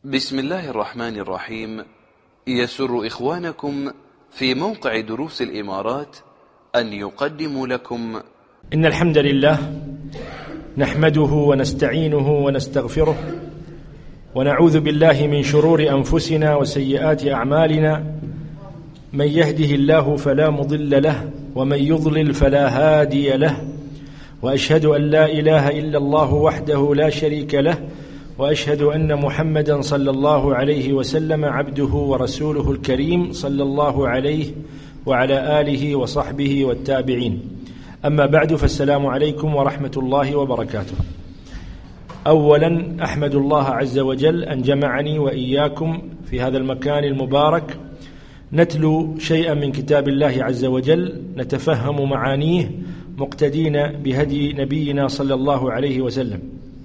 بسم الله الرحمن الرحيم. يسر إخوانكم في موقع دروس الإمارات أن يقدموا لكم إن الحمد لله نحمده ونستعينه ونستغفره ونعوذ بالله من شرور أنفسنا وسيئات أعمالنا. من يهده الله فلا مضل له ومن يضلل فلا هادي له، وأشهد أن لا إله إلا الله وحده لا شريك له، وأشهد أن محمدا صلى الله عليه وسلم عبده ورسوله الكريم صلى الله عليه وعلى آله وصحبه والتابعين. أما بعد، فالسلام عليكم ورحمة الله وبركاته. أولا أحمد الله عز وجل أن جمعني وإياكم في هذا المكان المبارك نتلو شيئا من كتاب الله عز وجل، نتفهم معانيه مقتدين بهدي نبينا صلى الله عليه وسلم.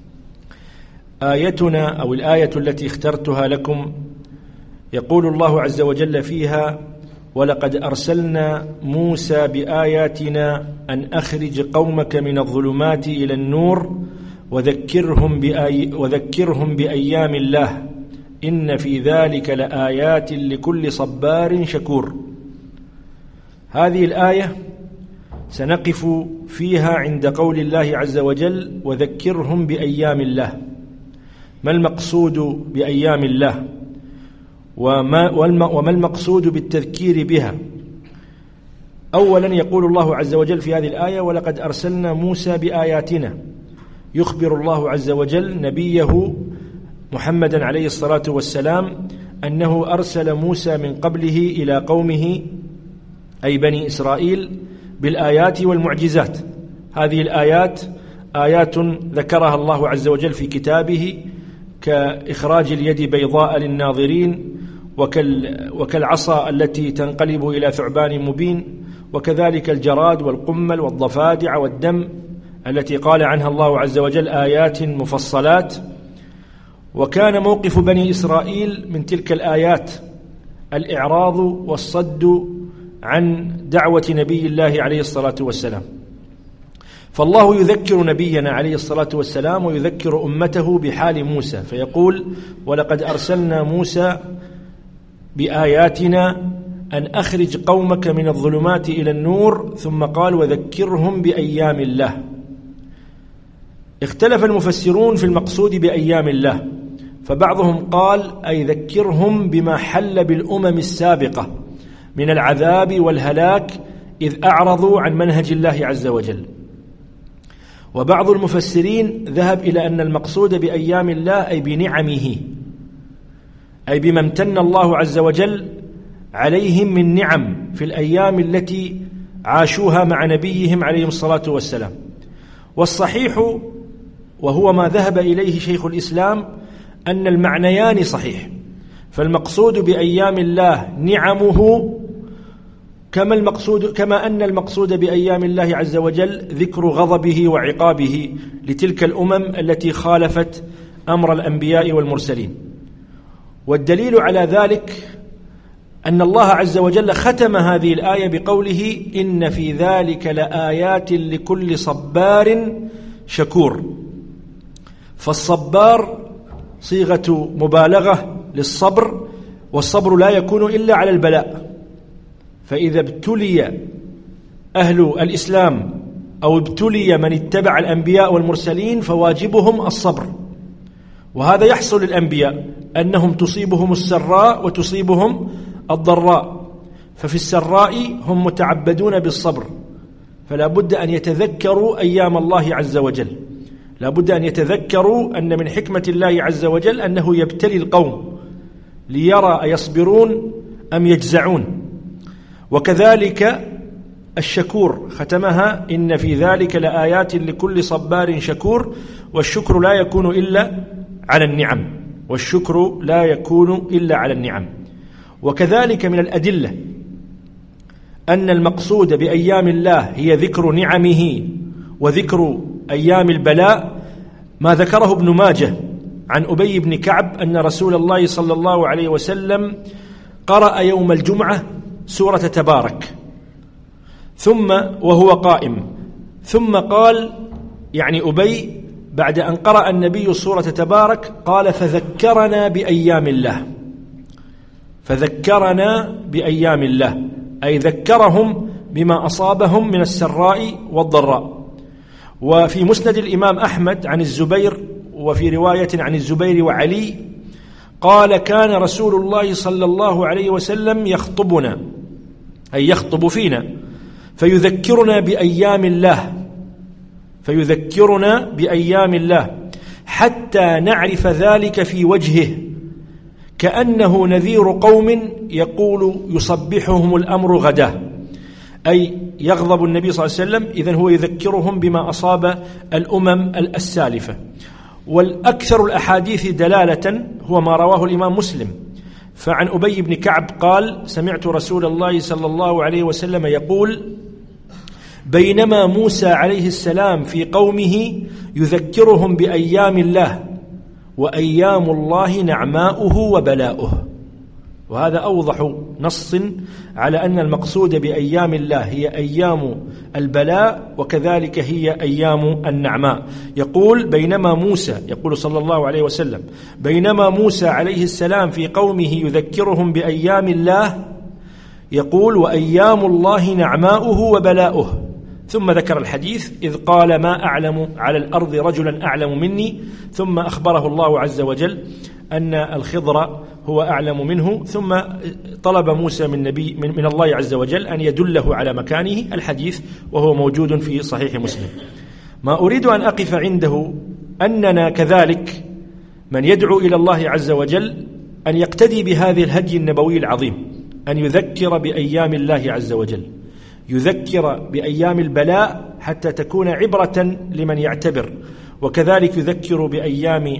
آيتنا أو الآية التي اخترتها لكم يقول الله عز وجل فيها: ولقد أرسلنا موسى بآياتنا أن أخرج قومك من الظلمات إلى النور وذكرهم بأيام الله إن في ذلك لآيات لكل صبار شكور. هذه الآية سنقف فيها عند قول الله عز وجل: وذكرهم بأيام الله. ما المقصود بأيام الله؟ وما المقصود بالتذكير بها؟ أولا يقول الله عز وجل في هذه الآية: ولقد أرسلنا موسى بآياتنا. يخبر الله عز وجل نبيه محمدا عليه الصلاة والسلام أنه أرسل موسى من قبله إلى قومه أي بني إسرائيل بالآيات والمعجزات. هذه الآيات آيات ذكرها الله عز وجل في كتابه، كإخراج اليد بيضاء للناظرين، وكالعصا التي تنقلب إلى ثعبان مبين، وكذلك الجراد والقمل والضفادع والدم التي قال عنها الله عز وجل آيات مفصلات. وكان موقف بني إسرائيل من تلك الآيات الإعراض والصد عن دعوة نبي الله عليه الصلاة والسلام. فالله يذكر نبينا عليه الصلاة والسلام ويذكر أمته بحال موسى، فيقول: ولقد أرسلنا موسى بآياتنا أن أخرج قومك من الظلمات إلى النور، ثم قال: وذكرهم بأيام الله. اختلف المفسرون في المقصود بأيام الله، فبعضهم قال: أي ذكرهم بما حل بالأمم السابقة من العذاب والهلاك إذ أعرضوا عن منهج الله عز وجل. وبعض المفسرين ذهب إلى أن المقصود بأيام الله أي بنعمه، أي بما امتن الله عز وجل عليهم من نعم في الأيام التي عاشوها مع نبيهم عليه الصلاة والسلام. والصحيح وهو ما ذهب إليه شيخ الإسلام أن المعنيان صحيح، فالمقصود بأيام الله نعمه، كما أن المقصود بأيام الله عز وجل ذكر غضبه وعقابه لتلك الأمم التي خالفت أمر الأنبياء والمرسلين. والدليل على ذلك أن الله عز وجل ختم هذه الآية بقوله: إن في ذلك لآيات لكل صبار شكور. فالصبار صيغة مبالغة للصبر، والصبر لا يكون إلا على البلاء. فإذا ابتلي أهل الإسلام أو ابتلي من اتبع الأنبياء والمرسلين فواجبهم الصبر، وهذا يحصل للأنبياء أنهم تصيبهم السراء وتصيبهم الضراء. ففي السراء هم متعبدون بالصبر، فلا بد أن يتذكروا أيام الله عز وجل، لا بد أن يتذكروا أن من حكمة الله عز وجل أنه يبتلي القوم ليرى أيصبرون أم يجزعون. وكذلك الشكور ختمها: إن في ذلك لآيات لكل صبار شكور. والشكر لا يكون إلا على النعم، والشكر لا يكون إلا على النعم. وكذلك من الأدلة أن المقصود بأيام الله هي ذكر نعمه وذكر أيام البلاء ما ذكره ابن ماجه عن أبي بن كعب أن رسول الله صلى الله عليه وسلم قرأ يوم الجمعة سورة تبارك وهو قائم، ثم قال، يعني أبي: بعد أن قرأ النبي سورة تبارك قال فذكرنا بأيام الله، فذكرنا بأيام الله، أي ذكرهم بما أصابهم من السراء والضراء. وفي مسند الإمام أحمد عن الزبير، وفي رواية عن الزبير وعلي قال كان رسول الله صلى الله عليه وسلم يخطبنا، أي يخطب فينا، فيذكرنا بأيام الله، فيذكرنا بأيام الله حتى نعرف ذلك في وجهه، كأنه نذير قوم يقول يصبحهم الأمر غدا، أي يغضب النبي صلى الله عليه وسلم، إذن هو يذكرهم بما أصاب الأمم السالفة. والأكثر الأحاديث دلالة هو ما رواه الإمام مسلم، فعن أبي بن كعب قال سمعت رسول الله صلى الله عليه وسلم يقول بينما موسى عليه السلام في قومه يذكرهم بأيام الله وأيام الله نعماؤه وبلاؤه. وهذا أوضح نص على أن المقصود بأيام الله هي أيام البلاء، وكذلك هي أيام النعماء. يقول بينما موسى، يقول صلى الله عليه وسلم بينما موسى عليه السلام في قومه يذكرهم بأيام الله، يقول وأيام الله نعماؤه وبلاؤه. ثم ذكر الحديث إذ قال ما أعلم على الأرض رجلا أعلم مني، ثم أخبره الله عز وجل أن الخضر هو أعلم منه، ثم طلب موسى من الله عز وجل أن يدله على مكانه، الحديث وهو موجود في صحيح مسلم. ما أريد أن أقف عنده أننا كذلك من يدعو إلى الله عز وجل أن يقتدي بهذه الهدي النبوي العظيم، أن يذكر بأيام الله عز وجل، يذكر بأيام البلاء حتى تكون عبرة لمن يعتبر، وكذلك يذكر بأيام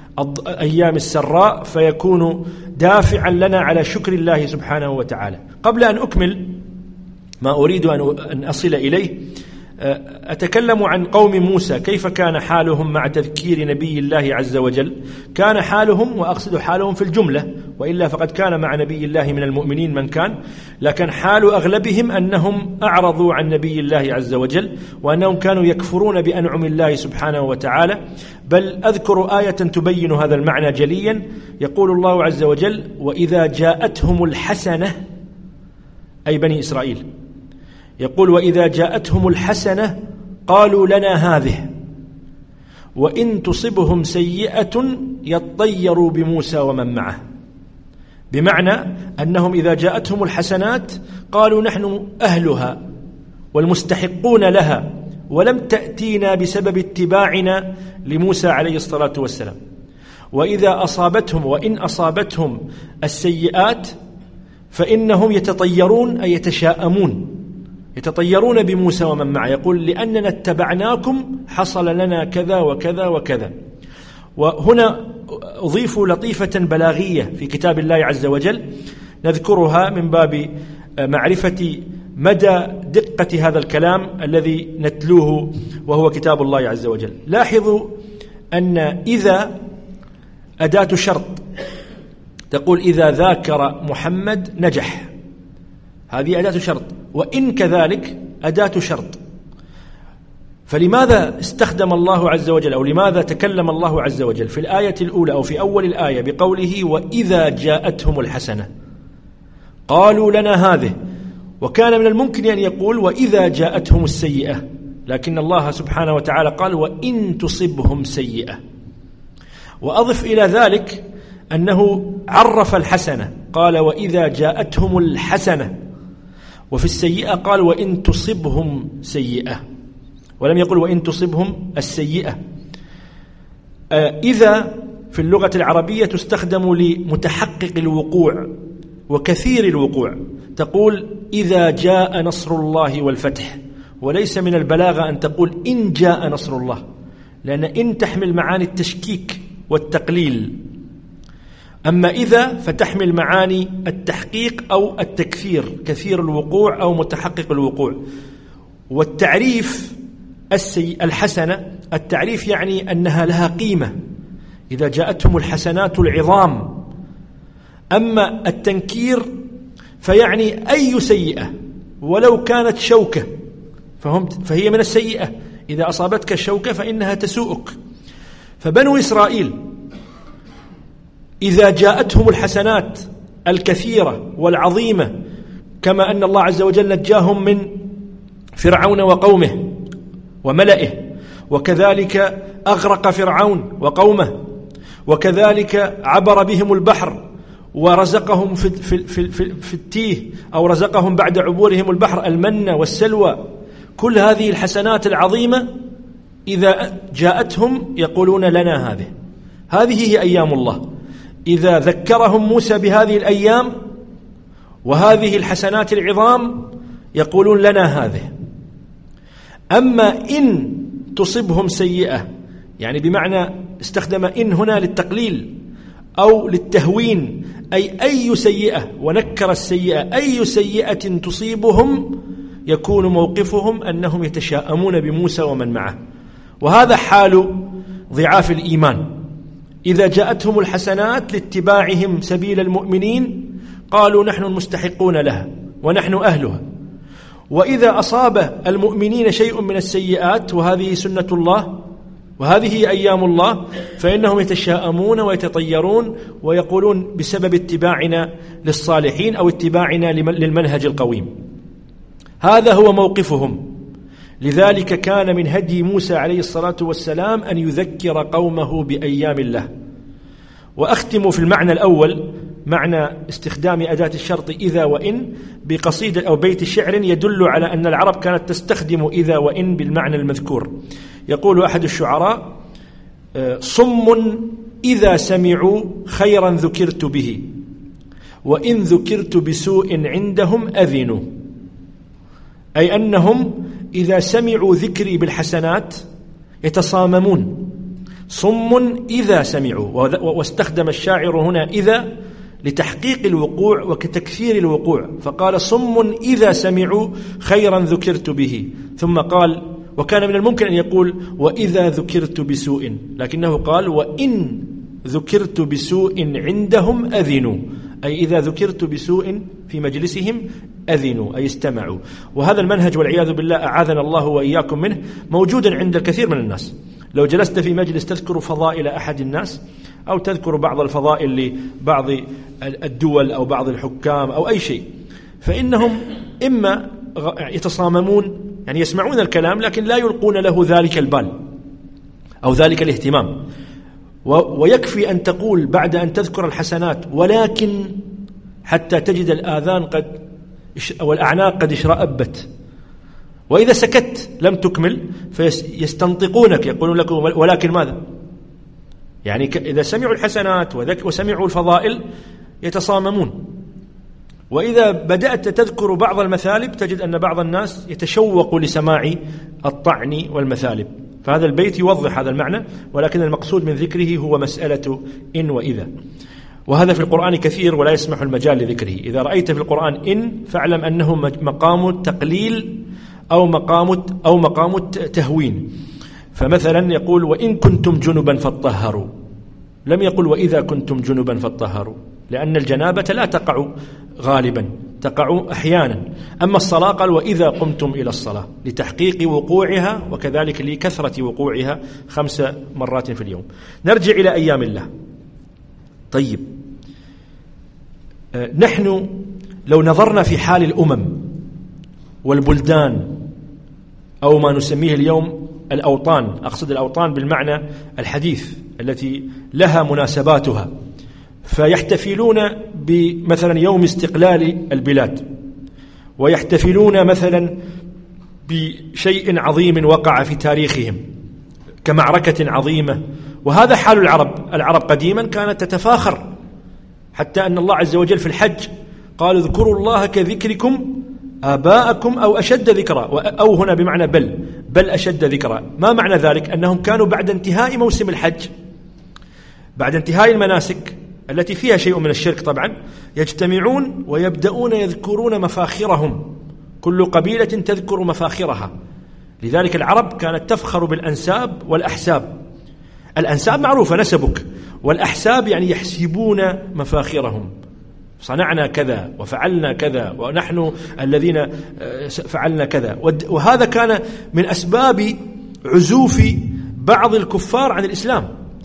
السراء فيكون دافعا لنا على شكر الله سبحانه وتعالى. قبل أن أكمل ما أريد أن أصل إليه، أتكلم عن قوم موسى كيف كان حالهم مع تذكير نبي الله عز وجل. كان حالهم، وأقصد حالهم في الجملة، وإلا فقد كان مع نبي الله من المؤمنين من كان، لكن حال أغلبهم أنهم أعرضوا عن نبي الله عز وجل، وأنهم كانوا يكفرون بأنعم الله سبحانه وتعالى. بل أذكر آية تبين هذا المعنى جليا. يقول الله عز وجل وإذا جاءتهم الحسنة، أي بني إسرائيل، يقول وإذا جاءتهم الحسنة قالوا لنا هذه وإن تصبهم سيئة يطيروا بموسى ومن معه. بمعنى أنهم إذا جاءتهم الحسنات قالوا نحن أهلها والمستحقون لها، ولم تأتينا بسبب اتباعنا لموسى عليه الصلاة والسلام. وإذا أصابتهم، وإن أصابتهم السيئات فإنهم يتطيرون، أي يتطيرون بموسى ومن معه، يقول لأننا اتبعناكم حصل لنا كذا وكذا وكذا. وهنا أضيف لطيفة بلاغية في كتاب الله عز وجل نذكرها من باب معرفة مدى دقة هذا الكلام الذي نتلوه، وهو كتاب الله عز وجل. لاحظوا أن إذا أداة شرط، تقول إذا ذاكر محمد نجح، هذه أداة شرط، وإن كذلك أداة شرط. فلماذا استخدم الله عز وجل، أو لماذا تكلم الله عز وجل في الآية الأولى أو في أول الآية بقوله وإذا جاءتهم الحسنة قالوا لنا هذه، وكان من الممكن أن يقول وإذا جاءتهم السيئة، لكن الله سبحانه وتعالى قال وإن تصبهم سيئة. وأضف إلى ذلك أنه عرف الحسنة، قال وإذا جاءتهم الحسنة، وفي السيئة قال وإن تصبهم سيئة، ولم يقل وإن تصبهم السيئة. إذا في اللغة العربية تستخدم لمتحقق الوقوع وكثير الوقوع، تقول إذا جاء نصر الله والفتح، وليس من البلاغة أن تقول إن جاء نصر الله، لأن إن تحمل معاني التشكيك والتقليل، أما إذا فتحمل معاني التحقيق أو التكثير، كثير الوقوع أو متحقق الوقوع. والتعريف الحسنة، التعريف يعني أنها لها قيمة، إذا جاءتهم الحسنات العظام. أما التنكير فيعني أي سيئة ولو كانت شوكة، فهي من السيئة، إذا أصابتك الشوكة فإنها تسوءك. فبنو إسرائيل إذا جاءتهم الحسنات الكثيرة والعظيمة كما أن الله عز وجل نجاهم من فرعون وقومه وملئه، وكذلك أغرق فرعون وقومه، وكذلك عبر بهم البحر ورزقهم في التيه أو رزقهم بعد عبورهم البحر المن والسلوى، كل هذه الحسنات العظيمة إذا جاءتهم يقولون لنا هذه هي أيام الله. إذا ذكرهم موسى بهذه الأيام وهذه الحسنات العظام يقولون لنا هذه. أما إن تصبهم سيئة، يعني بمعنى استخدم إن هنا للتقليل أو للتهوين، أي سيئة، ونكر السيئة، أي سيئة تصيبهم يكون موقفهم أنهم يتشاءمون بموسى ومن معه. وهذا حال ضعاف الإيمان، إذا جاءتهم الحسنات لاتباعهم سبيل المؤمنين قالوا نحن المستحقون لها ونحن أهلها، وإذا أصاب المؤمنين شيء من السيئات، وهذه سنة الله وهذه هي أيام الله، فإنهم يتشاءمون ويتطيرون ويقولون بسبب اتباعنا للصالحين أو اتباعنا للمنهج القويم. هذا هو موقفهم. لذلك كان من هدي موسى عليه الصلاة والسلام أن يذكر قومه بأيام الله. وأختم في المعنى الأول، معنى استخدام أداة الشرط إذا وإن، بقصيدة أو بيت شعر يدل على أن العرب كانت تستخدم إذا وإن بالمعنى المذكور. يقول أحد الشعراء: صم إذا سمعوا خيرا ذكرت به، وإن ذكرت بسوء عندهم أذنوا. أي أنهم إذا سمعوا ذكري بالحسنات يتصاممون. صم إذا سمعوا، واستخدم الشاعر هنا إذا لتحقيق الوقوع وكتكثير الوقوع، فقال صم إذا سمعوا خيرا ذكرت به، ثم قال وكان من الممكن أن يقول وإذا ذكرت بسوء، لكنه قال وإن ذكرت بسوء عندهم أذنوا، أي إذا ذكرت بسوء في مجلسهم أذنوا، أي استمعوا. وهذا المنهج والعياذ بالله أعاذنا الله وإياكم منه موجود عند الكثير من الناس. لو جلست في مجلس تذكر فضائل أحد الناس أو تذكر بعض الفضائل لبعض الدول أو بعض الحكام أو أي شيء، فإنهم إما يتصاممون، يعني يسمعون الكلام لكن لا يلقون له ذلك البال أو ذلك الاهتمام. ويكفي أن تقول بعد أن تذكر الحسنات ولكن، حتى تجد الآذان أو الأعناق قد اشرأبت. وإذا سكت لم تكمل فيستنطقونك، يقولون لك ولكن ماذا؟ يعني إذا سمعوا الحسنات وسمعوا الفضائل يتصاممون. وإذا بدأت تذكر بعض المثالب تجد أن بعض الناس يتشوق لسماع الطعن والمثالب. فهذا البيت يوضح هذا المعنى، ولكن المقصود من ذكره هو مسألة إن وإذا، وهذا في القرآن كثير ولا يسمح المجال لذكره. إذا رأيت في القرآن إن فاعلم أنه مقام التقليل أو مقام التهوين. فمثلا يقول وإن كنتم جنبا فاطهروا، لم يقل وإذا كنتم جنبا فاطهروا، لأن الجنابة لا تقع غالبا، تقع أحيانا. أما الصلاة قال وإذا قمتم إلى الصلاة، لتحقيق وقوعها وكذلك لكثرة وقوعها 5 مرات في اليوم. نرجع إلى أيام الله. طيب، نحن لو نظرنا في حال الأمم والبلدان أو ما نسميه اليوم الأوطان، أقصد الأوطان بالمعنى الحديث التي لها مناسباتها، فيحتفلون بمثلا يوم استقلال البلاد، ويحتفلون مثلا بشيء عظيم وقع في تاريخهم كمعركة عظيمة. وهذا حال العرب قديما كانت تتفاخر، حتى أن الله عز وجل في الحج قال اذكروا الله كذكركم آباءكم أو أشد ذكرا، أو هنا بمعنى بل أشد ذكرا. ما معنى ذلك؟ أنهم كانوا بعد انتهاء موسم الحج، بعد انتهاء المناسك التي فيها شيء من الشرك طبعا، يجتمعون ويبدأون يذكرون مفاخرهم، كل قبيلة تذكر مفاخرها. لذلك العرب كانت تفخر بالأنساب والأحساب. الأنساب معروفة نسبك، والأحساب يعني يحسبون مفاخرهم، صنعنا كذا وفعلنا كذا ونحن الذين فعلنا كذا. وهذا كان من أسباب عزوف بعض الكفار عن الإسلام،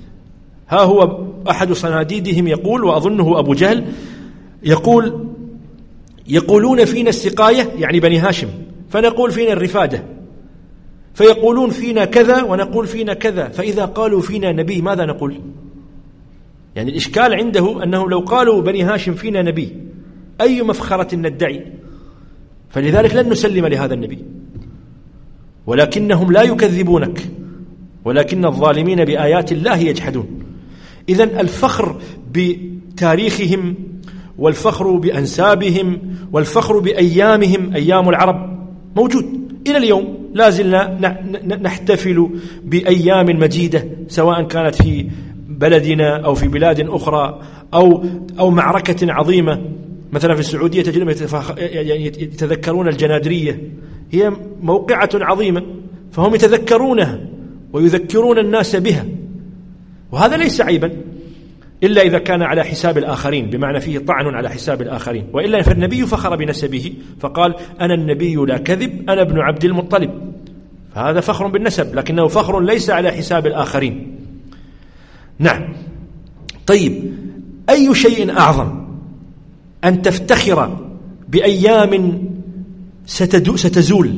ها هو أحد صناديدهم يقول، وأظنه أبو جهل، يقولون فينا السقاية يعني بني هاشم، فنقول فينا الرفادة، فيقولون فينا كذا ونقول فينا كذا، فإذا قالوا فينا نبي ماذا نقول؟ يعني الإشكال عنده أنه لو قالوا بني هاشم فينا نبي أي مفخرة ندعي؟ فلذلك لن نسلم لهذا النبي. ولكنهم لا يكذبونك، ولكن الظالمين بآيات الله يجحدون. إذن الفخر بتاريخهم والفخر بأنسابهم والفخر بأيامهم، أيام العرب موجود إلى اليوم، لازلنا نحتفل بأيام مجيدة، سواء كانت في بلدنا أو في بلاد أخرى أو معركة عظيمة. مثلا في السعودية تجدهم يتذكرون الجنادرية، هي موقعة عظيمة، فهم يتذكرونها ويذكرون الناس بها، وهذا ليس عيبا إلا إذا كان على حساب الآخرين، بمعنى فيه طعن على حساب الآخرين، وإلا فالنبي فخر بنسبه فقال أنا النبي لا كذب أنا ابن عبد المطلب، فهذا فخر بالنسب، لكنه فخر ليس على حساب الآخرين. نعم. طيب، أي شيء أعظم أن تفتخر بأيام ستزول،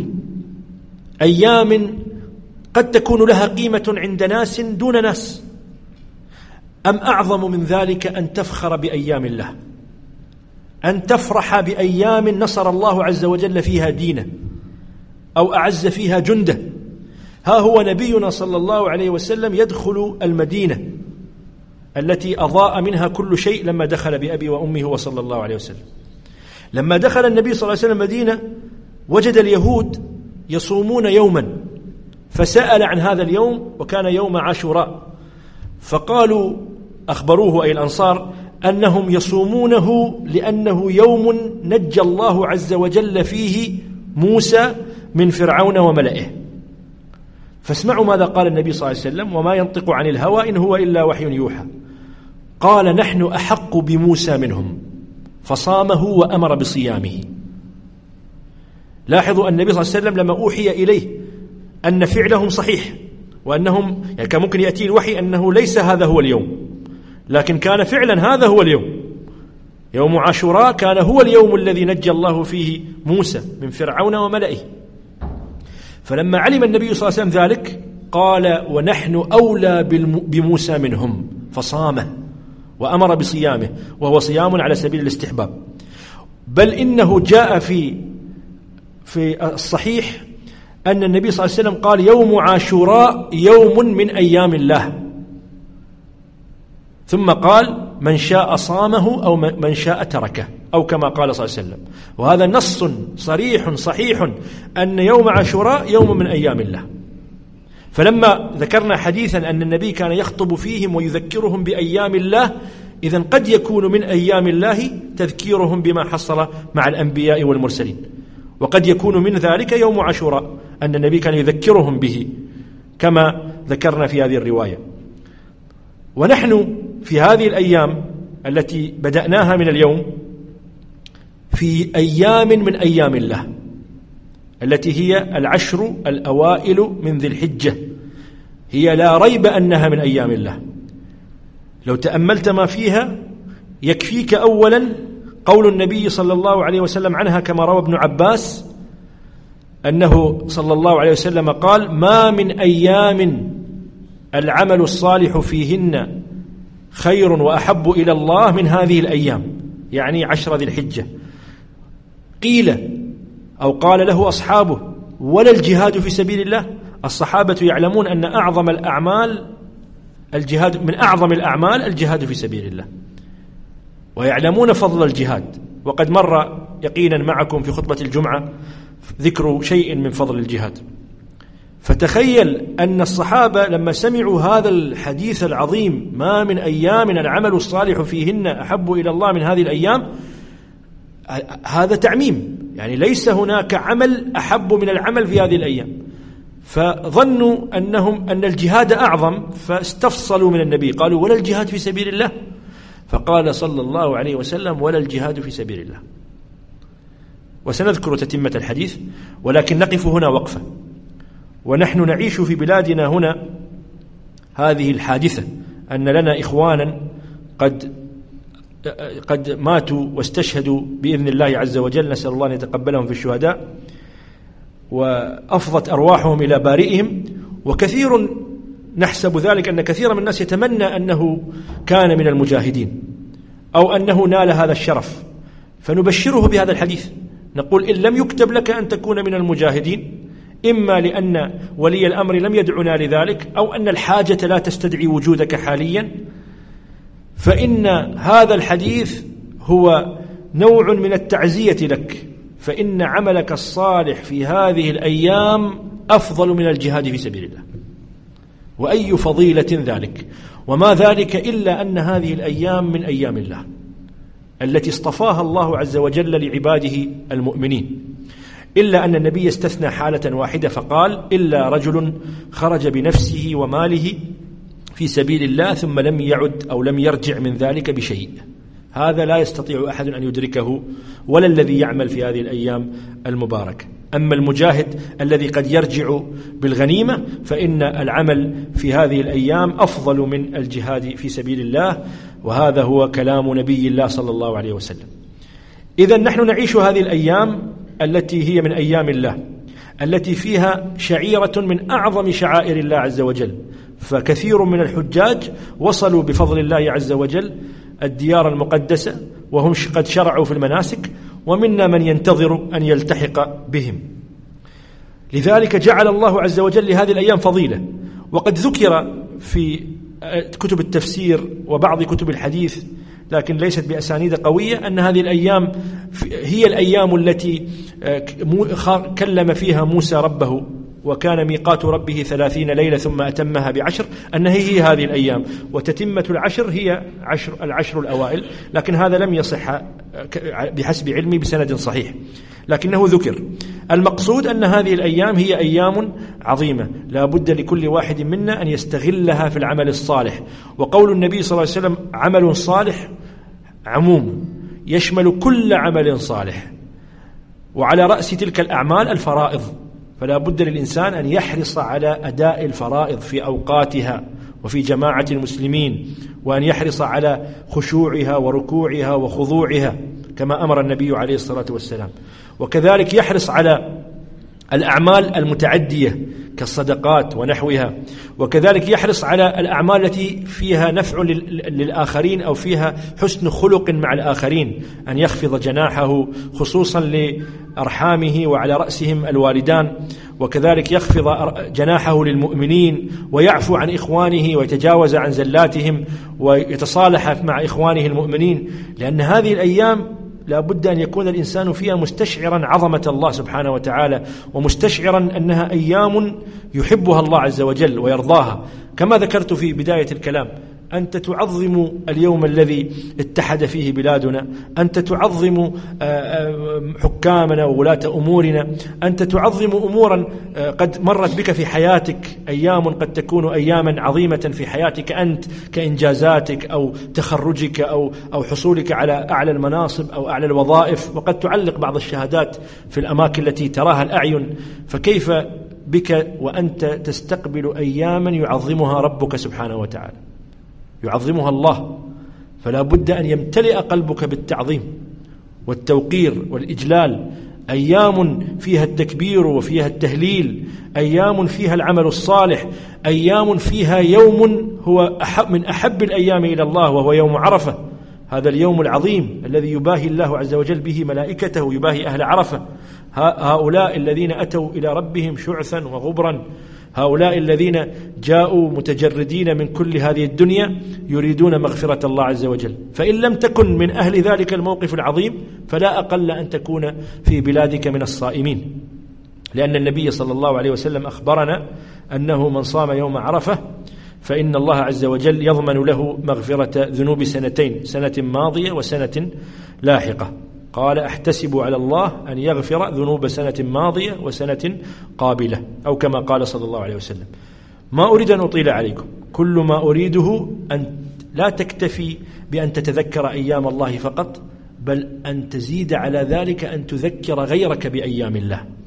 أيام قد تكون لها قيمة عند ناس دون ناس، أم أعظم من ذلك أن تفخر بأيام الله، أن تفرح بأيام نصر الله عز وجل فيها دينه أو أعز فيها جنده؟ ها هو نبينا صلى الله عليه وسلم يدخل المدينة التي أضاء منها كل شيء لما دخل بأبي وأمه وصلى الله عليه وسلم. لما دخل النبي صلى الله عليه وسلم مدينة وجد اليهود يصومون يوما، فسأل عن هذا اليوم وكان يوم عاشوراء، فقالوا أخبروه أي الأنصار أنهم يصومونه لأنه يوم نجى الله عز وجل فيه موسى من فرعون وملئه. فاسمعوا ماذا قال النبي صلى الله عليه وسلم: وما ينطق عن الهوى إن هو إلا وحي يوحى. قال: نحن أحق بموسى منهم، فصامه وأمر بصيامه. لاحظوا أن النبي صلى الله عليه وسلم لما أوحي إليه أن فعلهم صحيح، وأنهم يعني كان ممكن يأتي الوحي أنه ليس هذا هو اليوم، لكن كان فعلا هذا هو اليوم، يوم عاشوراء كان هو اليوم الذي نجى الله فيه موسى من فرعون وملئه. فلما علم النبي صلى الله عليه وسلم ذلك قال: ونحن أولى بموسى منهم، فصامه وأمر بصيامه، وهو صيام على سبيل الاستحباب. بل إنه جاء في الصحيح أن النبي صلى الله عليه وسلم قال: يوم عاشوراء يوم من أيام الله، ثم قال: من شاء صامه أو من شاء تركه، أو كما قال صلى الله عليه وسلم. وهذا نص صريح صحيح أن يوم عاشوراء يوم من أيام الله. فلما ذكرنا حديثا أن النبي كان يخطب فيهم ويذكرهم بأيام الله، إذن قد يكون من أيام الله تذكيرهم بما حصل مع الأنبياء والمرسلين، وقد يكون من ذلك يوم عاشوراء أن النبي كان يذكرهم به كما ذكرنا في هذه الرواية. ونحن في هذه الأيام التي بدأناها من اليوم في أيام من أيام الله التي هي العشر الأوائل من ذي الحجة، هي لا ريب أنها من أيام الله. لو تأملت ما فيها يكفيك أولا قول النبي صلى الله عليه وسلم عنها كما روى ابن عباس أنه صلى الله عليه وسلم قال: ما من أيام العمل الصالح فيهن خير وأحب إلى الله من هذه الأيام، يعني 10 ذي الحجة. قيل أو قال له أصحابه: ولا الجهاد في سبيل الله؟ الصحابة يعلمون أن أعظم الأعمال الجهاد، من أعظم الأعمال الجهاد في سبيل الله، ويعلمون فضل الجهاد، وقد مر يقينا معكم في خطبة الجمعة ذكر شيء من فضل الجهاد. فتخيل أن الصحابة لما سمعوا هذا الحديث العظيم: ما من أيام العمل الصالح فيهن أحب إلى الله من هذه الأيام، هذا تعميم، يعني ليس هناك عمل أحب من العمل في هذه الأيام. فظنوا أن الجهاد أعظم، فاستفصلوا من النبي قالوا: ولا الجهاد في سبيل الله؟ فقال صلى الله عليه وسلم: ولا الجهاد في سبيل الله. وسنذكر تتمة الحديث، ولكن نقف هنا وقفة. ونحن نعيش في بلادنا هنا هذه الحادثة أن لنا إخوانا قد ماتوا واستشهدوا بإذن الله عز وجل، نسأل الله أن يتقبلهم في الشهداء، وأفضت أرواحهم إلى بارئهم. وكثير نحسب ذلك أن كثير من الناس يتمنى أنه كان من المجاهدين أو أنه نال هذا الشرف، فنبشره بهذا الحديث، نقول إن لم يكتب لك أن تكون من المجاهدين، إما لأن ولي الأمر لم يدعنا لذلك، أو أن الحاجة لا تستدعي وجودك حاليا، فإن هذا الحديث هو نوع من التعزية لك، فإن عملك الصالح في هذه الأيام أفضل من الجهاد في سبيل الله. وأي فضيلة ذلك، وما ذلك إلا أن هذه الأيام من أيام الله التي اصطفاها الله عز وجل لعباده المؤمنين، إلا أن النبي استثنى حالة واحدة فقال: إلا رجل خرج بنفسه وماله في سبيل الله ثم لم يعد أو لم يرجع من ذلك بشيء. هذا لا يستطيع أحد أن يدركه ولا الذي يعمل في هذه الأيام المباركة. أما المجاهد الذي قد يرجع بالغنيمة فإن العمل في هذه الأيام أفضل من الجهاد في سبيل الله، وهذا هو كلام نبي الله صلى الله عليه وسلم. إذن نحن نعيش هذه الأيام التي هي من أيام الله، التي فيها شعيرة من أعظم شعائر الله عز وجل، فكثير من الحجاج وصلوا بفضل الله عز وجل الديار المقدسة وهم قد شرعوا في المناسك، ومنا من ينتظر أن يلتحق بهم. لذلك جعل الله عز وجل لهذه الأيام فضيلة، وقد ذكر في كتب التفسير وبعض كتب الحديث لكن ليست بأسانيد قوية أن هذه الأيام هي الأيام التي كلم فيها موسى ربه، وكان ميقات ربه 30 ليلة ثم أتمها ب10، أنها هي هذه الأيام، وتتمة العشر هي العشر الأوائل، لكن هذا لم يصح بحسب علمي بسند صحيح، لكنه ذكر. المقصود أن هذه الأيام هي أيام عظيمة لا بد لكل واحد منا أن يستغلها في العمل الصالح. وقول النبي صلى الله عليه وسلم: عمل صالح عموم يشمل كل عمل صالح، وعلى رأس تلك الأعمال الفرائض، فلا بد للإنسان أن يحرص على أداء الفرائض في أوقاتها وفي جماعة المسلمين، وأن يحرص على خشوعها وركوعها وخضوعها كما أمر النبي عليه الصلاة والسلام، وكذلك يحرص على الأعمال المتعدية كالصدقات ونحوها، وكذلك يحرص على الأعمال التي فيها نفع للآخرين أو فيها حسن خلق مع الآخرين، أن يخفض جناحه خصوصا لأرحامه وعلى رأسهم الوالدان، وكذلك يخفض جناحه للمؤمنين ويعفو عن إخوانه ويتجاوز عن زلاتهم ويتصالح مع إخوانه المؤمنين، لأن هذه الأيام لا بد أن يكون الإنسان فيها مستشعرا عظمة الله سبحانه وتعالى، ومستشعرا أنها أيام يحبها الله عز وجل ويرضاها. كما ذكرت في بداية الكلام، أنت تعظم اليوم الذي اتحد فيه بلادنا، أنت تعظم حكامنا وولاة أمورنا، أنت تعظم أمورا قد مرت بك في حياتك، أيام قد تكون أياما عظيمة في حياتك أنت كإنجازاتك أو تخرجك أو حصولك على أعلى المناصب أو أعلى الوظائف، وقد تعلق بعض الشهادات في الأماكن التي تراها الأعين، فكيف بك وأنت تستقبل أياما يعظمها ربك سبحانه وتعالى، يعظمها الله، فلا بد أن يمتلئ قلبك بالتعظيم والتوقير والإجلال. أيام فيها التكبير وفيها التهليل، أيام فيها العمل الصالح، أيام فيها يوم هو من أحب الأيام إلى الله وهو يوم عرفة، هذا اليوم العظيم الذي يباهي الله عز وجل به ملائكته، يباهي أهل عرفة. هؤلاء الذين أتوا إلى ربهم شعثا وغبرا، هؤلاء الذين جاءوا متجردين من كل هذه الدنيا يريدون مغفرة الله عز وجل، فإن لم تكن من أهل ذلك الموقف العظيم فلا أقل أن تكون في بلادك من الصائمين، لأن النبي صلى الله عليه وسلم أخبرنا أنه من صام يوم عرفة فإن الله عز وجل يضمن له مغفرة ذنوب سنتين، سنة ماضية وسنة لاحقة. قال: أحتسب على الله أن يغفر ذنوب سنة ماضية وسنة قابلة، أو كما قال صلى الله عليه وسلم. ما أريد أن أطيل عليكم، كل ما أريده أن لا تكتفي بأن تتذكر أيام الله فقط، بل أن تزيد على ذلك أن تذكر غيرك بأيام الله،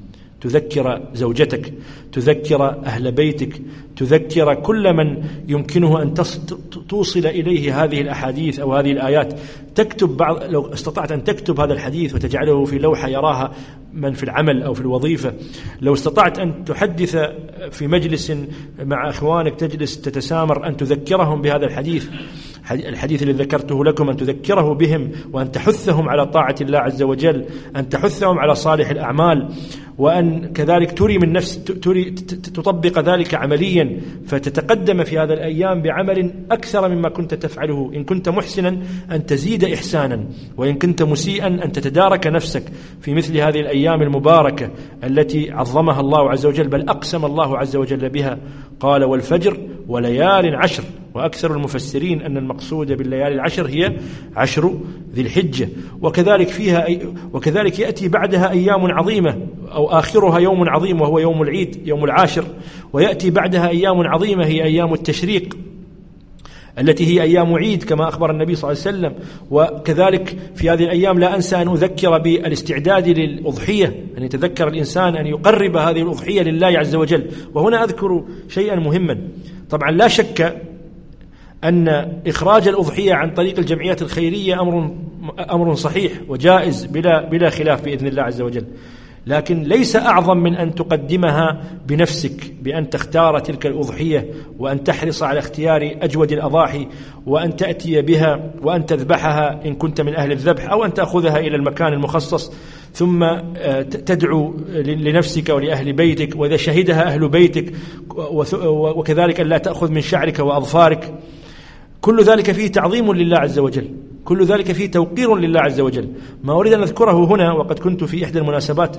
تذكر زوجتك، تذكر أهل بيتك، تذكر كل من يمكنه أن توصل إليه هذه الأحاديث أو هذه الآيات. تكتب لو استطعت أن تكتب هذا الحديث وتجعله في لوحة يراها من في العمل أو في الوظيفة. لو استطعت أن تحدث في مجلس مع أخوانك، تجلس تتسامر، أن تذكرهم بهذا الحديث الذي ذكرته لكم، أن تذكره بهم وأن تحثهم على طاعة الله عز وجل، أن تحثهم على صالح الأعمال، وأن كذلك تري من نفس تطبق ذلك عمليا، فتتقدم في هذا الأيام بعمل أكثر مما كنت تفعله. إن كنت محسنا أن تزيد إحسانا، وإن كنت مسيئا أن تتدارك نفسك في مثل هذه الأيام المباركة التي عظمها الله عز وجل، بل أقسم الله عز وجل بها، قال والفجر وليال عشر. وأكثر المفسرين أن المقصود بالليالي العشر هي 10 ذي الحجة. وكذلك يأتي بعدها أيام عظيمة، أو آخرها يوم عظيم وهو يوم العيد يوم العاشر، ويأتي بعدها أيام عظيمة هي أيام التشريق التي هي أيام عيد كما أخبر النبي صلى الله عليه وسلم. وكذلك في هذه الأيام لا أنسى أن أذكر بالاستعداد للأضحية، أن يتذكر الإنسان أن يقرب هذه الأضحية لله عز وجل. وهنا أذكر شيئا مهما. طبعا لا شك أن إخراج الأضحية عن طريق الجمعيات الخيرية أمر صحيح وجائز بلا خلاف بإذن الله عز وجل، لكن ليس أعظم من أن تقدمها بنفسك، بأن تختار تلك الأضحية وأن تحرص على اختيار أجود الأضاحي، وأن تأتي بها وأن تذبحها إن كنت من أهل الذبح، أو أن تأخذها إلى المكان المخصص ثم تدعو لنفسك ولأهل بيتك، وإذا شهدها أهل بيتك، وكذلك أن لا تأخذ من شعرك وأظفارك. كل ذلك فيه تعظيم لله عز وجل، كل ذلك فيه توقير لله عز وجل. ما أريد أن أذكره هنا، وقد كنت في إحدى المناسبات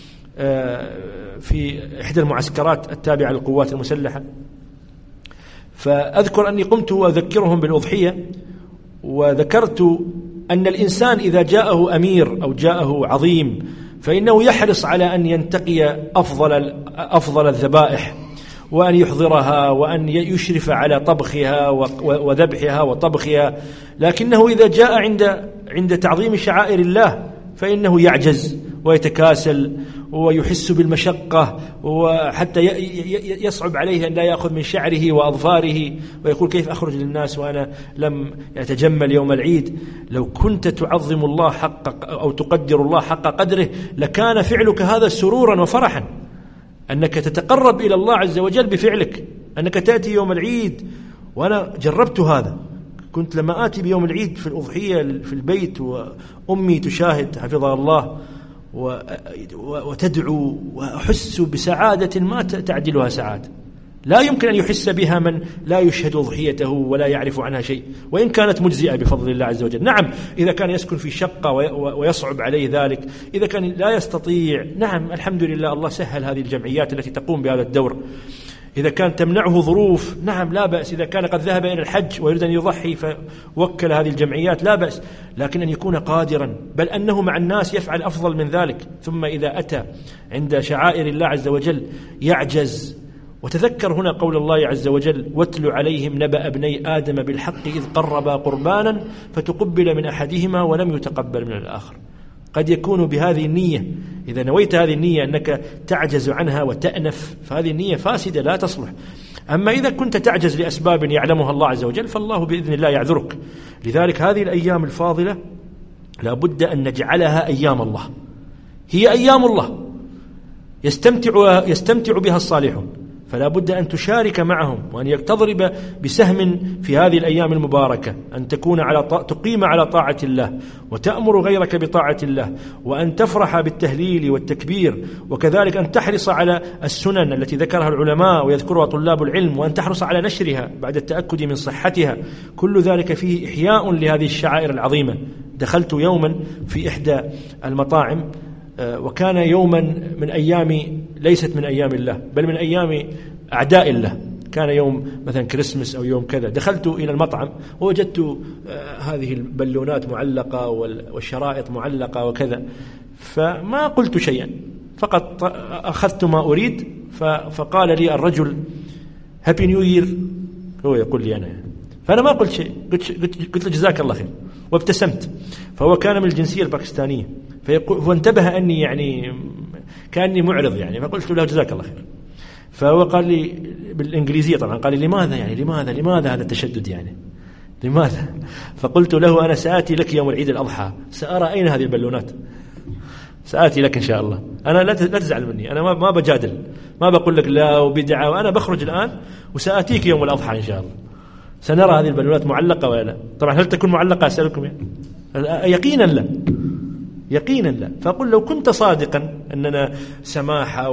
في إحدى المعسكرات التابعة للقوات المسلحة، فأذكر أني قمت وأذكرهم بالأضحية، وذكرت أن الإنسان إذا جاءه أمير أو جاءه عظيم فإنه يحرص على أن ينتقي أفضل الذبائح، وأن يحضرها، وأن يشرف على طبخها وذبحها وطبخها. لكنه إذا جاء عند تعظيم شعائر الله فإنه يعجز ويتكاسل ويحس بالمشقة، وحتى يصعب عليه أن لا يأخذ من شعره وأظفاره، ويقول كيف أخرج للناس وأنا لم أتجمل يوم العيد. لو كنت تعظم الله حق أو تقدر الله حق قدره لكان فعلك هذا سرورا وفرحا، أنك تتقرب إلى الله عز وجل بفعلك، أنك تأتي يوم العيد. وأنا جربت هذا، كنت لما آتي بيوم العيد في الأضحية في البيت وأمي تشاهد حفظها الله وتدعو، وأحس بسعادة ما تعدلها سعادة، لا يمكن أن يحس بها من لا يشهد أضحيته ولا يعرف عنها شيء، وإن كانت مجزئة بفضل الله عز وجل. نعم إذا كان يسكن في شقة ويصعب عليه ذلك، إذا كان لا يستطيع، نعم الحمد لله الله سهل هذه الجمعيات التي تقوم بهذا الدور. إذا كان تمنعه ظروف نعم لا بأس، إذا كان قد ذهب إلى الحج ويريد أن يضحي فوكل هذه الجمعيات لا بأس، لكن أن يكون قادرا، بل أنه مع الناس يفعل أفضل من ذلك. ثم إذا أتى عند شعائر الله عز وجل يعجز. وتذكر هنا قول الله عز وجل: واتل عليهم نبأ ابني آدم بالحق إذ قربا قربانا فتقبل من أحدهما ولم يتقبل من الآخر. قد يكون بهذه النية، إذا نويت هذه النية أنك تعجز عنها وتأنف، فهذه النية فاسدة لا تصلح. أما إذا كنت تعجز لأسباب يعلمها الله عز وجل فالله بإذن الله يعذرك. لذلك هذه الأيام الفاضلة لا بد أن نجعلها أيام الله، هي أيام الله يستمتع بها الصالحون، فلا بد أن تشارك معهم، وأن تضرب بسهم في هذه الأيام المباركة، أن تقيم على طاعة الله، وتأمر غيرك بطاعة الله، وأن تفرح بالتهليل والتكبير، وكذلك أن تحرص على السنن التي ذكرها العلماء ويذكرها طلاب العلم، وأن تحرص على نشرها بعد التأكد من صحتها. كل ذلك فيه إحياء لهذه الشعائر العظيمة. دخلت يوما في إحدى المطاعم، وكان يوما من أيام ليست من أيام الله بل من أيام أعداء الله، كان يوم مثلا كريسمس أو يوم كذا. دخلت إلى المطعم ووجدت هذه البالونات معلقة والشرائط معلقة وكذا، فما قلت شيئا، فقط أخذت ما أريد. فقال لي الرجل هابي نيو يير، هو يقول لي أنا يعني. فأنا ما قلت شيء، قلت له جزاك الله خير وابتسمت. فهو كان من الجنسية الباكستانية، فانتبه أني يعني كأني معرض يعني. فقلت له جزاك الله خير. فهو قال لي بالإنجليزية طبعا، قال لي لماذا يعني لماذا هذا التشدد يعني لماذا؟ فقلت له أنا سآتي لك يوم العيد الأضحى سأرى أين هذه البالونات، سآتي لك إن شاء الله. أنا لا تزعل مني، أنا ما بجادل، ما بقول لك لا وبدعة، وأنا بخرج الآن وسآتيك يوم الأضحى إن شاء الله، سنرى هذه البالونات معلقة ولا لا. طبعا هل تكون معلقة أسألكم يعني؟ يقينا لا، يقينا لا. فأقول لو كنت صادقا أننا سماحة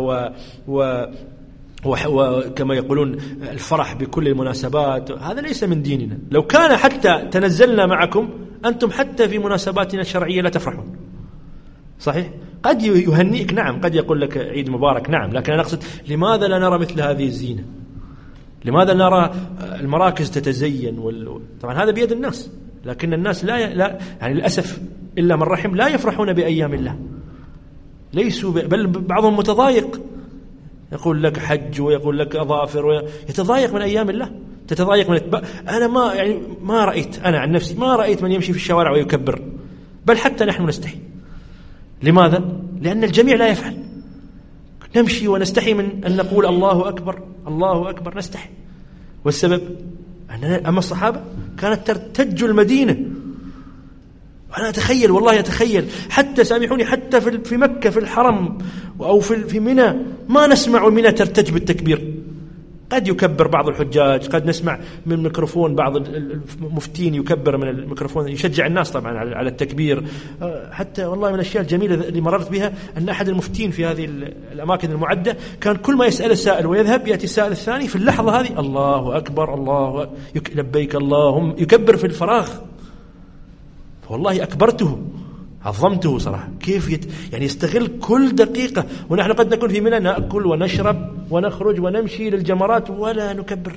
وكما يقولون الفرح بكل المناسبات، هذا ليس من ديننا. لو كان حتى تنزلنا معكم أنتم حتى في مناسباتنا الشرعية لا تفرحون، صحيح؟ قد يهنئك نعم، قد يقول لك عيد مبارك نعم، لكن أنا أقصد لماذا لا نرى مثل هذه الزينة؟ لماذا نرى المراكز تتزين طبعا هذا بيد الناس، لكن الناس لا يعني للأسف إلا من رحم لا يفرحون بأيام الله، ليسوا بل بعضهم متضايق، يقول لك حج ويقول لك أظافر يتضايق من أيام الله، تتضايق من أنا ما رأيت، أنا عن نفسي ما رأيت من يمشي في الشوارع ويكبر، بل حتى نحن نستحي. لماذا؟ لأن الجميع لا يفعل، نمشي ونستحي من أن نقول الله أكبر الله أكبر، نستحي. والسبب أما الصحابة كانت ترتج المدينة، أنا أتخيل والله أتخيل حتى سامحوني حتى في مكة في الحرم أو في منى ما نسمع منى ترتج بالتكبير. قد يكبر بعض الحجاج، قد نسمع من ميكروفون بعض المفتين يكبر من الميكروفون يشجع الناس طبعا على التكبير. حتى والله من الأشياء الجميلة اللي مررت بها أن أحد المفتين في هذه الأماكن المعدة كان كل ما يسأل السائل ويذهب يأتي السائل الثاني في اللحظة هذه الله أكبر الله لبيك اللهم، يكبر في الفراغ. والله أكبرته عظمته صراحة، كيف يعني يستغل كل دقيقة. ونحن قد نكون في منى نأكل ونشرب ونخرج ونمشي للجمرات ولا نكبر،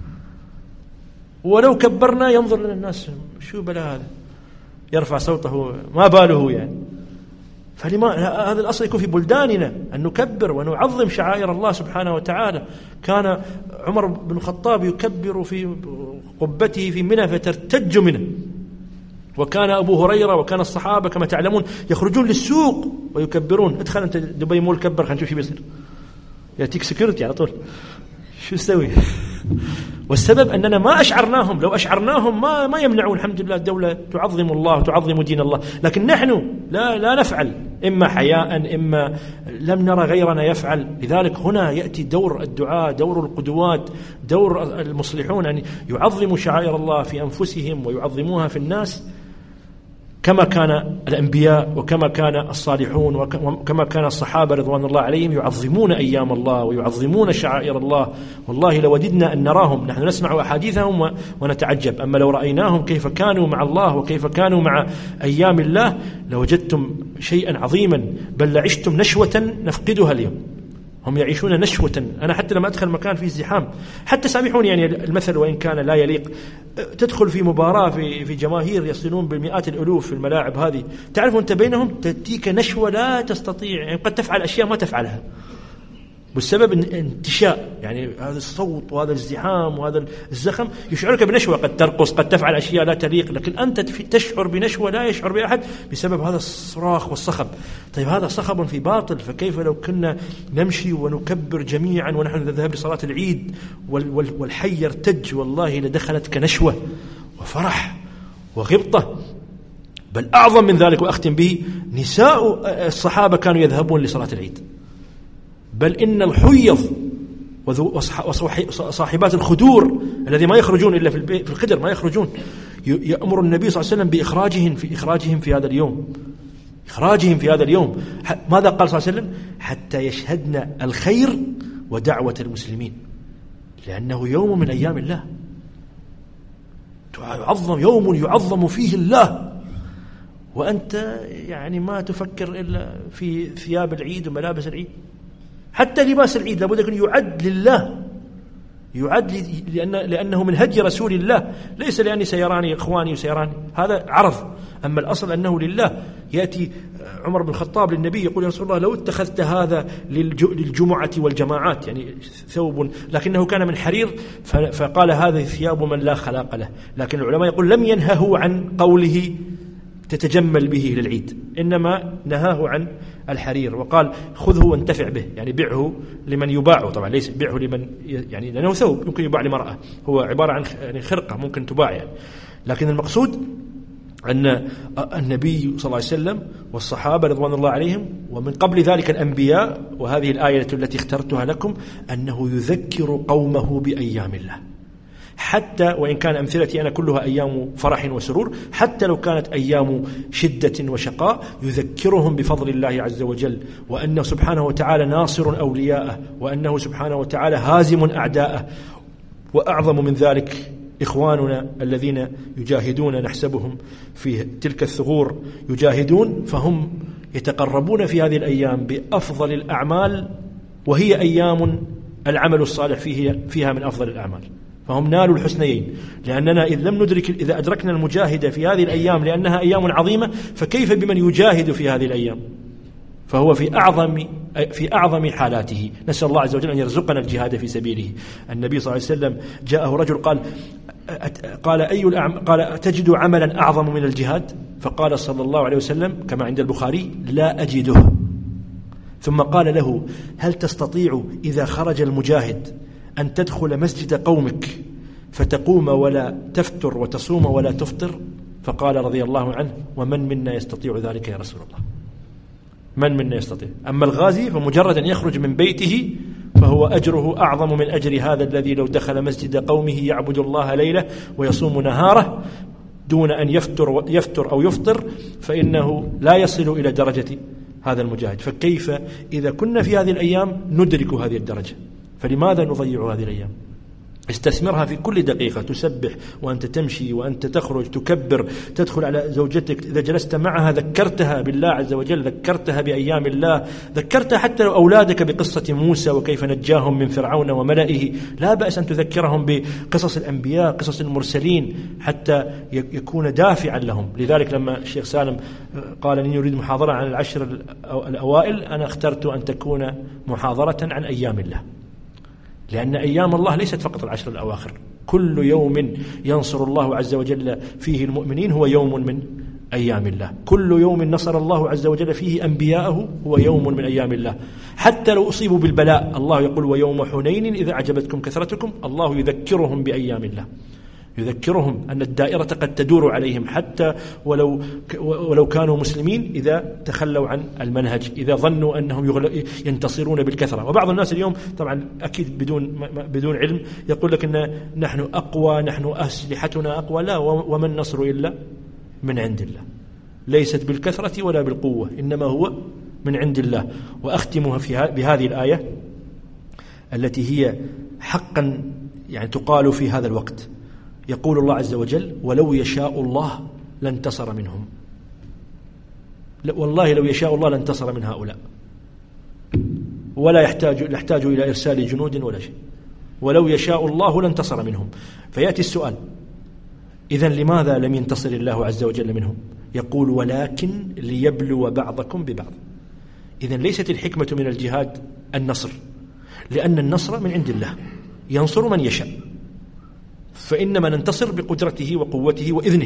ولو كبرنا ينظر لنا الناس شو بلا هذا يرفع صوته ما باله يعني. فلما هذا الأصل يكون في بلداننا أن نكبر ونعظم شعائر الله سبحانه وتعالى. كان عمر بن الخطاب يكبر في قبته في منى فترتج منه، وكان أبو هريرة وكان الصحابة كما تعلمون يخرجون للسوق ويكبرون. ادخل أنت دبي مول كبر خلينا نشوف شو بيصير، يأتيك سكيورتي على طول، شو تسوي؟ والسبب أننا ما أشعرناهم، لو أشعرناهم ما يمنعون. الحمد لله الدولة تعظم الله وتعظم دين الله، لكن نحن لا نفعل، إما حياء إما لم نرى غيرنا يفعل. لذلك هنا يأتي دور الدعاء، دور القدوات، دور المصلحون أن يعظموا شعائر الله في أنفسهم ويعظموها في الناس كما كان الأنبياء وكما كان الصالحون وكما كان الصحابة رضوان الله عليهم يعظمون أيام الله ويعظمون شعائر الله. والله لوددنا أن نراهم، نحن نسمع أحاديثهم ونتعجب، أما لو رأيناهم كيف كانوا مع الله وكيف كانوا مع أيام الله لوجدتم شيئا عظيما، بل لعشتم نشوة نفقدها اليوم. هم يعيشون نشوة. أنا حتى لما أدخل مكان فيه ازدحام، حتى سامحوني يعني المثل وإن كان لا يليق، تدخل في مباراة في جماهير يصلون بالمئات الألوف في الملاعب هذه، تعرف أنت بينهم تأتيك نشوة لا تستطيع، يعني قد تفعل أشياء ما تفعلها بالسبب انتشاء، يعني هذا الصوت وهذا الازدحام وهذا الزخم يشعرك بنشوة، قد ترقص قد تفعل أشياء لا تليق، لكن أنت تشعر بنشوة لا يشعر بأحد بسبب هذا الصراخ والصخب. طيب هذا صخب في باطل، فكيف لو كنا نمشي ونكبر جميعا ونحن نذهب لصلاة العيد والحي يرتج؟ والله لدخلت كنشوة وفرح وغبطة. بل أعظم من ذلك وأختم به، نساء الصحابة كانوا يذهبون لصلاة العيد، بل إن الحيض وصاحبات الخدور الذي ما يخرجون إلا في القدر ما يخرجون، يأمر النبي صلى الله عليه وسلم بإخراجهم في هذا اليوم، إخراجهم في هذا اليوم. ماذا قال صلى الله عليه وسلم؟ حتى يشهدن الخير ودعوة المسلمين، لأنه يوم من أيام الله، يوم يعظم فيه الله، وأنت يعني ما تفكر إلا في ثياب العيد وملابس العيد. حتى لباس العيد لابد أن يعد لله، يعد لأنه من هدي رسول الله، ليس لأني سيراني إخواني وسيراني، هذا عرض، أما الأصل أنه لله. يأتي عمر بن الخطاب للنبي يقول يا رسول الله لو اتخذت هذا للجمعة والجماعات، يعني ثوب لكنه كان من حرير، فقال هذا ثياب من لا خلاق له. لكن العلماء يقول لم ينهه عن قوله تتجمل به للعيد، إنما نهاه عن الحرير وقال خذه وانتفع به، يعني بيعه لمن يباع، طبعا ليس بيعه لمن يعني لأنه ثوب يمكن يباع لمرأة، هو عبارة عن يعني خرقة ممكن تباع يعني. لكن المقصود أن النبي صلى الله عليه وسلم والصحابة رضوان الله عليهم ومن قبل ذلك الأنبياء، وهذه الآية التي اخترتها لكم، أنه يذكر قومه بأيام الله، حتى وإن كان أمثلتي أنا كلها أيام فرح وسرور، حتى لو كانت أيام شدة وشقاء يذكرهم بفضل الله عز وجل، وأنه سبحانه وتعالى ناصر أولياءه، وأنه سبحانه وتعالى هازم أعداءه. وأعظم من ذلك إخواننا الذين يجاهدون، نحسبهم في تلك الثغور يجاهدون، فهم يتقربون في هذه الأيام بأفضل الأعمال، وهي أيام العمل الصالح فيها من أفضل الأعمال، فهم نالوا الحسنيين. لأننا إذا أدركنا المجاهد في هذه الأيام لأنها أيام عظيمة، فكيف بمن يجاهد في هذه الأيام؟ فهو في أعظم حالاته. نسأل الله عز وجل أن يرزقنا الجهاد في سبيله. النبي صلى الله عليه وسلم جاءه رجل قال تجد عملا أعظم من الجهاد؟ فقال صلى الله عليه وسلم كما عند البخاري لا أجده. ثم قال له هل تستطيع إذا خرج المجاهد أن تدخل مسجد قومك فتقوم ولا تفتر وتصوم ولا تفطر؟ فقال رضي الله عنه ومن منا يستطيع ذلك يا رسول الله؟ من منا يستطيع؟ أما الغازي فمجرد أن يخرج من بيته فهو أجره أعظم من أجر هذا الذي لو دخل مسجد قومه يعبد الله ليلة ويصوم نهاره دون أن يفتر أو يفطر، فإنه لا يصل إلى درجة هذا المجاهد. فكيف إذا كنا في هذه الأيام ندرك هذه الدرجة؟ فلماذا نضيع هذه الأيام؟ استثمرها في كل دقيقة، تسبح وأنت تمشي وأنت تخرج، تكبر، تدخل على زوجتك، إذا جلست معها ذكرتها بالله عز وجل، ذكرتها بأيام الله، ذكرتها حتى لو أولادك بقصة موسى وكيف نجاهم من فرعون وملئه، لا بأس أن تذكرهم بقصص الأنبياء، قصص المرسلين، حتى يكون دافعا لهم. لذلك لما الشيخ سالم قال أني يريد محاضرة عن العشر الأوائل، أنا اخترت أن تكون محاضرة عن أيام الله، لأن أيام الله ليست فقط العشر الأواخر، كل يوم ينصر الله عز وجل فيه المؤمنين هو يوم من أيام الله، كل يوم نصر الله عز وجل فيه أنبياءه هو يوم من أيام الله. حتى لو أصيبوا بالبلاء الله يقول ويوم حنين إذا أعجبتكم كثرتكم، الله يذكرهم بأيام الله، يذكرهم أن الدائرة قد تدور عليهم حتى ولو كانوا مسلمين، إذا تخلوا عن المنهج، إذا ظنوا أنهم ينتصرون بالكثرة. وبعض الناس اليوم طبعا أكيد بدون علم يقول لك أن نحن أقوى، نحن أسلحتنا أقوى. لا، وما النصر إلا من عند الله، ليست بالكثرة ولا بالقوة، إنما هو من عند الله. وأختمها بهذه الآية التي هي حقا يعني تقال في هذا الوقت. يقول الله عز وجل ولو يشاء الله لانتصر منهم، والله لو يشاء الله لانتصر من هؤلاء، ولا يحتاج إلى إرسال جنود ولا شيء، ولو يشاء الله لانتصر منهم. فيأتي السؤال إذن لماذا لم ينتصر الله عز وجل منهم؟ يقول ولكن ليبلو بعضكم ببعض. إذن ليست الحكمة من الجهاد النصر، لأن النصر من عند الله ينصر من يشاء، فإنما ننتصر بقدرته وقوته وإذنه،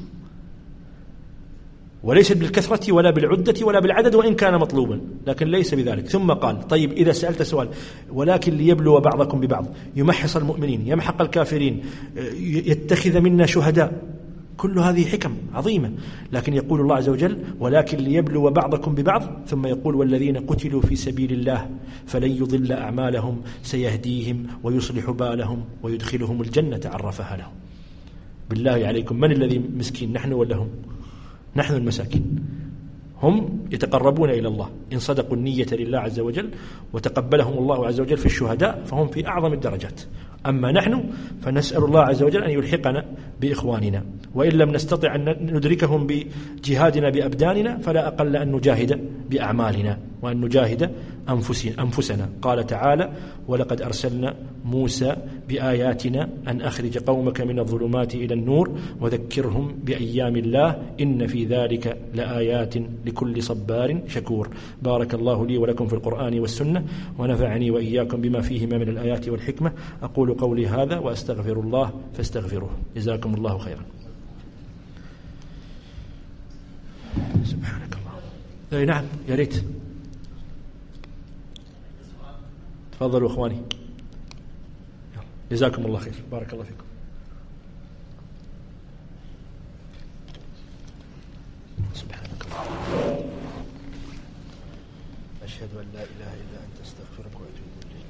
وليست بالكثرة ولا بالعدة ولا بالعدد وإن كان مطلوبا، لكن ليس بذلك. ثم قال طيب إذا سألت سؤال ولكن ليبلو بعضكم ببعض، يمحص المؤمنين، يمحق الكافرين، يتخذ منا شهداء، كل هذه حكم عظيمة. لكن يقول الله عز وجل ولكن ليبلو بعضكم ببعض، ثم يقول والذين قتلوا في سبيل الله فلن يضل أعمالهم سيهديهم ويصلح بالهم ويدخلهم الجنة عرفها لهم. بالله عليكم من الذي مسكين، نحن ولا هم؟ نحن المساكين. هم يتقربون إلى الله إن صدقوا النية لله عز وجل وتقبلهم الله عز وجل في الشهداء، فهم في أعظم الدرجات. أما نحن فنسأل الله عز وجل أن يلحقنا بإخواننا، وإن لم نستطع أن ندركهم بجهادنا بأبداننا فلا أقل أن نجاهد بأعمالنا وأن نجاهد أنفسنا. قال تعالى ولقد أرسلنا موسى بآياتنا أن أخرج قومك من الظلمات إلى النور وذكرهم بأيام الله إن في ذلك لآيات لكل صبار شكور. بارك الله لي ولكم في القرآن والسنة، ونفعني وإياكم بما فيهما من الآيات والحكمة. أقول قولي هذا وأستغفر الله فاستغفروه. جزاكم الله خيرا. سبحانك الله. نعم يا ريت. تفضلوا اخواني. جزاكم الله خير، بارك الله فيكم. سبحانك الله. أشهد أن لا إله إلا أنت، أستغفرك وأتوب إليك.